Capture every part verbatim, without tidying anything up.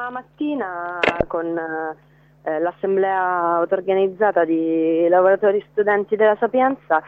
questa mattina con eh, l'assemblea auto-organizzata di lavoratori studenti della Sapienza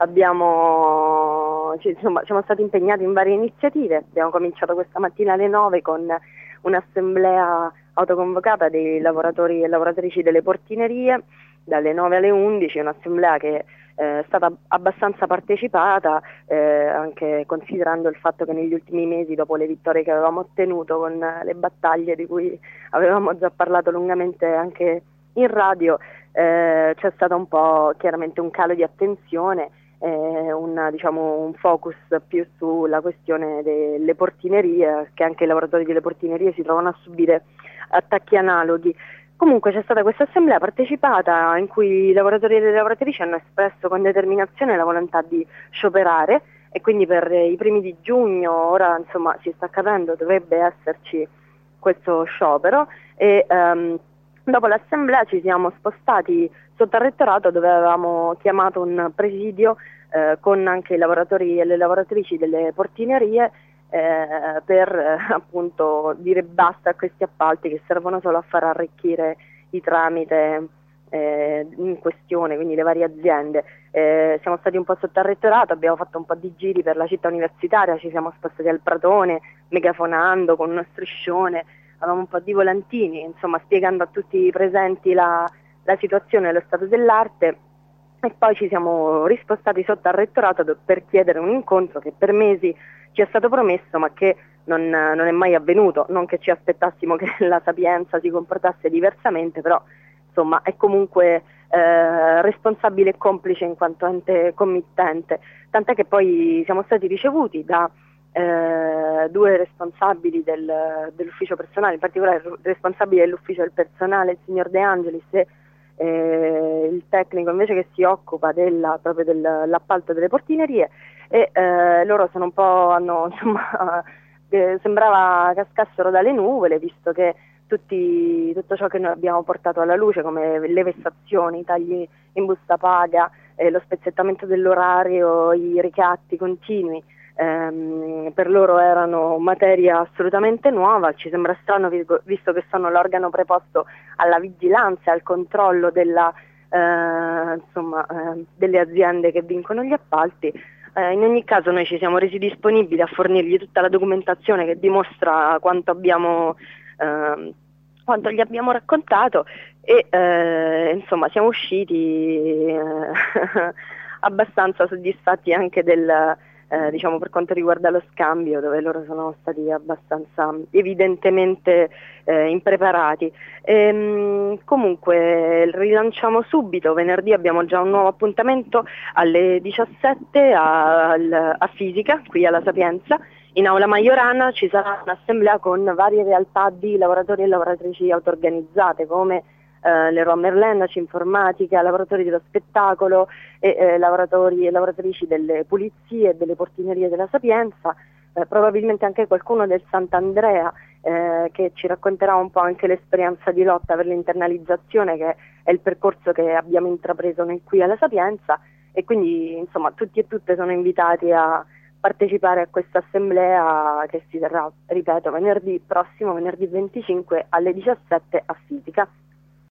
abbiamo, ci- insomma, siamo stati impegnati in varie iniziative. Abbiamo cominciato questa mattina alle nove con un'assemblea autoconvocata dei lavoratori e lavoratrici delle portinerie dalle nove alle undici, un'assemblea che eh, è stata abbastanza partecipata, eh, anche considerando il fatto che negli ultimi mesi, dopo le vittorie che avevamo ottenuto con le battaglie di cui avevamo già parlato lungamente anche in radio, eh, c'è stato un po' chiaramente un calo di attenzione, eh, un, diciamo, un focus più sulla questione delle portinerie, che anche i lavoratori delle portinerie si trovano a subire attacchi analoghi. Comunque c'è stata questa assemblea partecipata in cui i lavoratori e le lavoratrici hanno espresso con determinazione la volontà di scioperare, e quindi per i primi di giugno, ora insomma si sta capendo, dovrebbe esserci questo sciopero, e ehm, dopo l'assemblea ci siamo spostati sotto al rettorato, dove avevamo chiamato un presidio eh, con anche i lavoratori e le lavoratrici delle portinerie, Eh, per eh, appunto dire basta a questi appalti che servono solo a far arricchire i tramite eh, in questione, quindi le varie aziende. Eh, siamo stati un po' sotto al rettorato, abbiamo fatto un po' di giri per la città universitaria, ci siamo spostati al Pratone megafonando con uno striscione, avevamo un po' di volantini, insomma spiegando a tutti i presenti la, la situazione e lo stato dell'arte. E poi ci siamo rispostati sotto al rettorato per chiedere un incontro che per mesi ci è stato promesso, ma che non, non è mai avvenuto. Non che ci aspettassimo che la Sapienza si comportasse diversamente, però insomma è comunque eh, responsabile e complice in quanto ente committente, tant'è che poi siamo stati ricevuti da eh, due responsabili del, dell'ufficio personale, in particolare il responsabile dell'ufficio del personale, il signor De Angelis, e eh, il tecnico invece che si occupa della, proprio dell'appalto delle portinerie, e eh, loro sono un po', hanno, insomma, eh, sembrava cascassero dalle nuvole, visto che tutti, tutto ciò che noi abbiamo portato alla luce, come le vessazioni, i tagli in busta paga, eh, lo spezzettamento dell'orario, i ricatti continui, ehm, per loro erano materia assolutamente nuova. Ci sembra strano, visto che sono l'organo preposto alla vigilanza e al controllo della, eh, insomma, eh, delle aziende che vincono gli appalti. Eh, in ogni caso noi ci siamo resi disponibili a fornirgli tutta la documentazione che dimostra quanto abbiamo, eh, quanto gli abbiamo raccontato, e eh, insomma siamo usciti eh, abbastanza soddisfatti anche del, eh, diciamo, per quanto riguarda lo scambio, dove loro sono stati abbastanza evidentemente eh, impreparati. Ehm, comunque rilanciamo subito, venerdì abbiamo già un nuovo appuntamento alle diciassette al, a Fisica, qui alla Sapienza, in Aula Majorana. Ci sarà un'assemblea con varie realtà di lavoratori e lavoratrici auto-organizzate, come eh, le Merlendaci, informatica, lavoratori dello spettacolo e eh, lavoratori e lavoratrici delle pulizie e delle portinerie della Sapienza, eh, probabilmente anche qualcuno del Sant'Andrea, eh, che ci racconterà un po' anche l'esperienza di lotta per l'internalizzazione, che è il percorso che abbiamo intrapreso noi qui alla Sapienza. E quindi insomma tutti e tutte sono invitati a partecipare a questa assemblea, che si terrà, ripeto, venerdì prossimo, venerdì venticinque alle diciassette a Fisica.